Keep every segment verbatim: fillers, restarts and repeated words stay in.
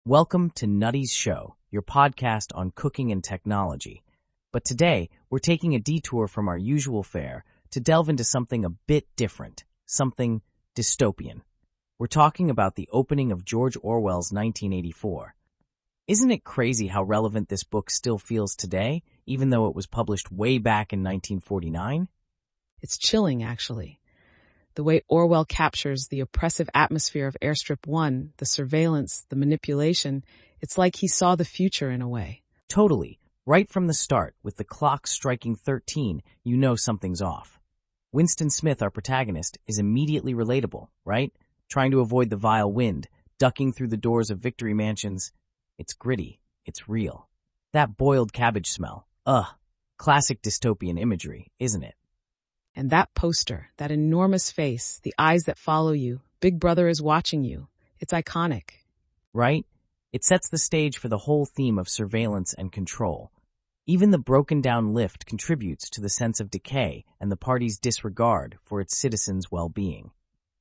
Welcome to Nutty's Show, your podcast on cooking and technology. But today, we're taking a detour from our usual fare to delve into something a bit different, something dystopian. We're talking about the opening of George Orwell's nineteen eighty-four. Isn't it crazy how relevant this book still feels today, even though it was published way back in nineteen forty-nine? It's chilling, actually. The way Orwell captures the oppressive atmosphere of Airstrip One, the surveillance, the manipulation, it's like he saw the future in a way. Totally. Right from the start, with the clock striking thirteen, you know something's off. Winston Smith, our protagonist, is immediately relatable, right? Trying to avoid the vile wind, ducking through the doors of Victory Mansions. It's gritty. It's real. That boiled cabbage smell. Ugh. Classic dystopian imagery, isn't it? And that poster, that enormous face, the eyes that follow you, Big Brother is watching you. It's iconic. Right? It sets the stage for the whole theme of surveillance and control. Even the broken-down lift contributes to the sense of decay and the party's disregard for its citizens' well-being.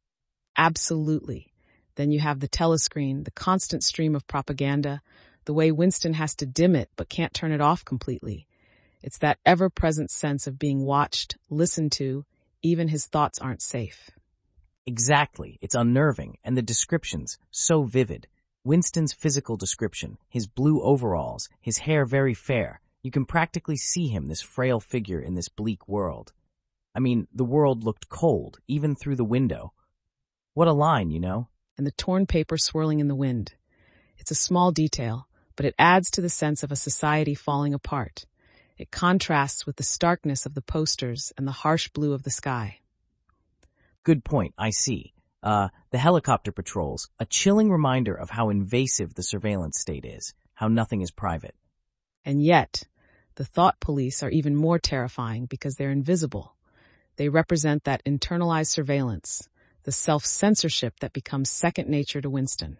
Absolutely. Then you have the telescreen, the constant stream of propaganda, the way Winston has to dim it but can't turn it off completely. It's that ever-present sense of being watched, listened to, even his thoughts aren't safe. Exactly. It's unnerving, and the descriptions, so vivid. Winston's physical description, his blue overalls, his hair very fair. You can practically see him, this frail figure in this bleak world. I mean, the world looked cold, even through the window. What a line, you know? And the torn paper swirling in the wind. It's a small detail, but it adds to the sense of a society falling apart. It contrasts with the starkness of the posters and the harsh blue of the sky. Good point, I see. Uh, the helicopter patrols, a chilling reminder of how invasive the surveillance state is, how nothing is private. And yet, the thought police are even more terrifying because they're invisible. They represent that internalized surveillance, the self-censorship that becomes second nature to Winston.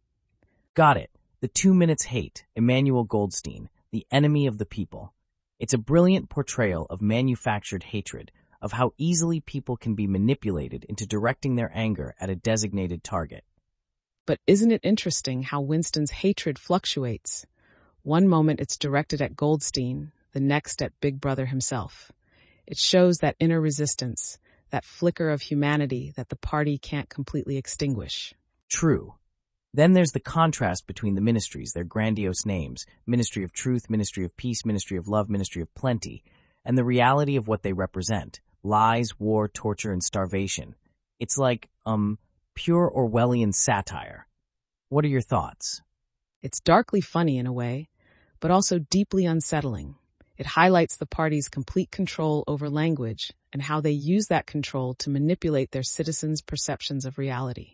Got it. The Two Minutes Hate, Emmanuel Goldstein, the enemy of the people. It's a brilliant portrayal of manufactured hatred, of how easily people can be manipulated into directing their anger at a designated target. But isn't it interesting how Winston's hatred fluctuates? One moment it's directed at Goldstein, the next at Big Brother himself. It shows that inner resistance, that flicker of humanity that the party can't completely extinguish. True. Then there's the contrast between the ministries, their grandiose names, Ministry of Truth, Ministry of Peace, Ministry of Love, Ministry of Plenty, and the reality of what they represent, lies, war, torture, and starvation. It's like, um, pure Orwellian satire. What are your thoughts? It's darkly funny in a way, but also deeply unsettling. It highlights the party's complete control over language and how they use that control to manipulate their citizens' perceptions of reality.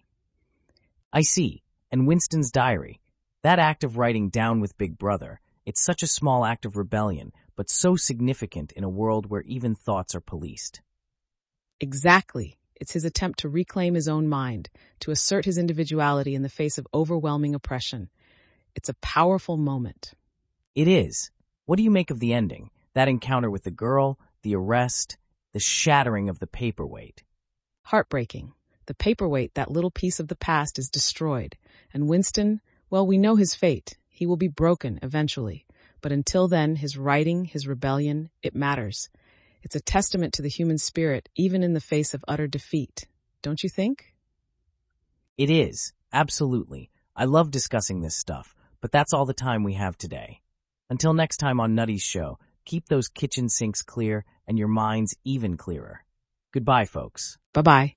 I see. And Winston's diary, that act of writing down with Big Brother, it's such a small act of rebellion, but so significant in a world where even thoughts are policed. Exactly. It's his attempt to reclaim his own mind, to assert his individuality in the face of overwhelming oppression. It's a powerful moment. It is. What do you make of the ending? That encounter with the girl, the arrest, the shattering of the paperweight. Heartbreaking. The paperweight, that little piece of the past, is destroyed. And Winston, well, we know his fate. He will be broken eventually. But until then, his writing, his rebellion, it matters. It's a testament to the human spirit, even in the face of utter defeat. Don't you think? It is. Absolutely. I love discussing this stuff, but that's all the time we have today. Until next time on Nutty's Show, keep those kitchen sinks clear and your minds even clearer. Goodbye, folks. Bye-bye.